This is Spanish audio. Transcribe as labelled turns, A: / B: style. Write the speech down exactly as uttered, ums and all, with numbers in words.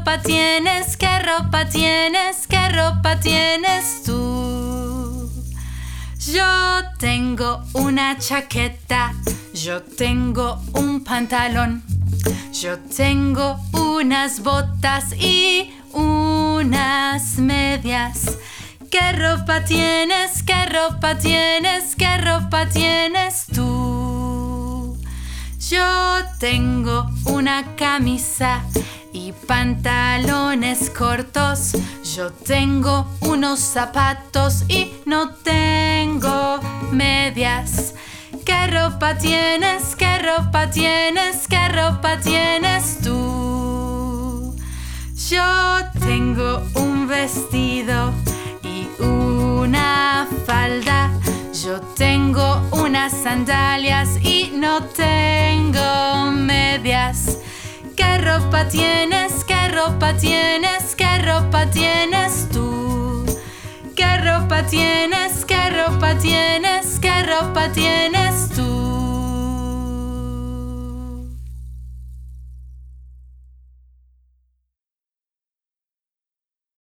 A: ropa tienes? ¿Qué ropa tienes? ¿Qué ropa tienes tú? Yo tengo una chaqueta, yo tengo un pantalón, yo tengo unas botas y unas medias. ¿Qué ropa tienes? ¿Qué ropa tienes? ¿Qué ropa tienes tú? Yo tengo una camisa y pantalones cortos. Yo tengo unos zapatos y no tengo medias. ¿Qué ropa tienes? ¿Qué ropa tienes? ¿Qué ropa tienes tú? Yo tengo un vestido y una falda. Yo tengo unas sandalias y no tengo medias. ¿Qué ropa tienes? ¿Qué ropa tienes? ¿Qué ropa tienes tú? ¿Qué ropa tienes? ¿Qué ropa tienes? ¿Qué ropa tienes tú?